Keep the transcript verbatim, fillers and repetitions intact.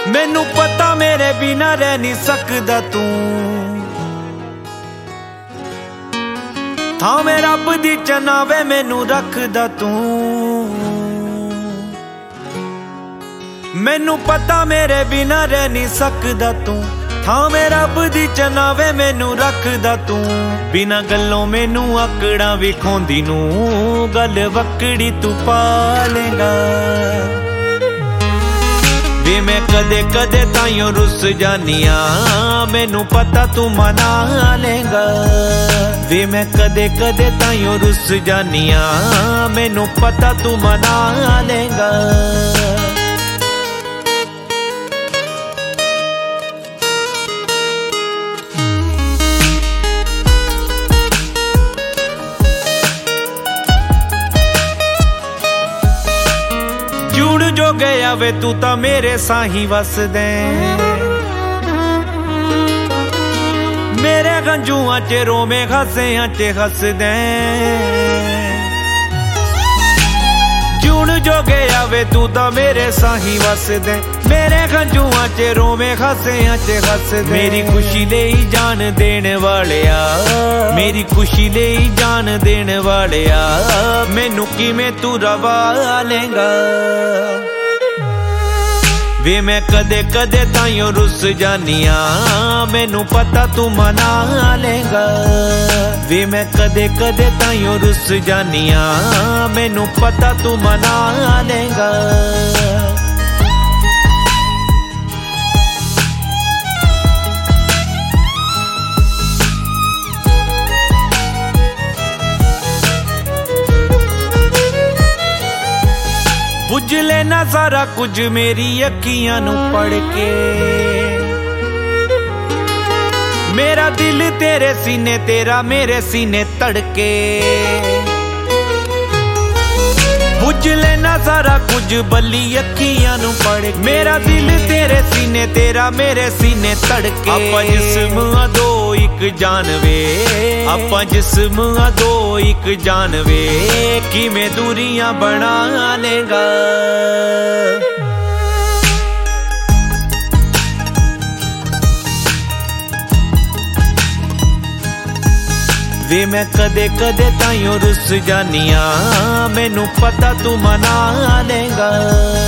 मैनू पता मेरे बिना रह नहीं सकदा तू, थां मैं रब दी चनावे मैनू रखदा तू। मैनू पता मेरे बिना रह नहीं सकदा तू, थां मैं रब दी चनावे मैनू रखदा तू। बिना गल्लों मैनू आकड़ा विखाउंदी नू, गल वकड़ी तू पालेगा। वे मैं कदे कदे ताइयों रुस जानिया, मैनू पता तू मना लेगा। वे मैं कदे कदे ताइयों रुस जानिया, मैनू पता तू मना लेगा। जुड़ जो गया वे तू ता मेरे साही वस दे, मेरे गंजुआं च रोमे हसियां च हस दे। जुड़ जो गया वे तू ता मेरे साही वस दे, मेरे गंजुआं च रोमे हसियां च हस दे। मेरी खुशी ले ही जान देने वालिया, मेरी खुशी ले ही जान देने वालिया, मैनू किवें तू रवा लेगा। वे मैं कदे कदे ताइयों रुस जानिया, मैनू पता तू मना लेगा। वे मैं कदे कदे ताइयों रुस जानिया, मैनू पता तू मना लेगा। बुझ लेना सारा कुछ मेरी अखियां नू पढ़ के, मेरा दिल तेरे सीने तेरा मेरे सीने तड़के। बुझ लेना सारा कुछ बली अखियां नू पढ़ के, मेरा दिल तेरे सीने तेरा मेरे सीने तड़के। आपां जिस्म आ दो इक जान वे, आपां जिस्म आ दो इक जान वे, किवें दूरियां बना लेगा। वे मैं कदे कदे ताइयों रुस जानिया, मैनू पता तू मना लेगा।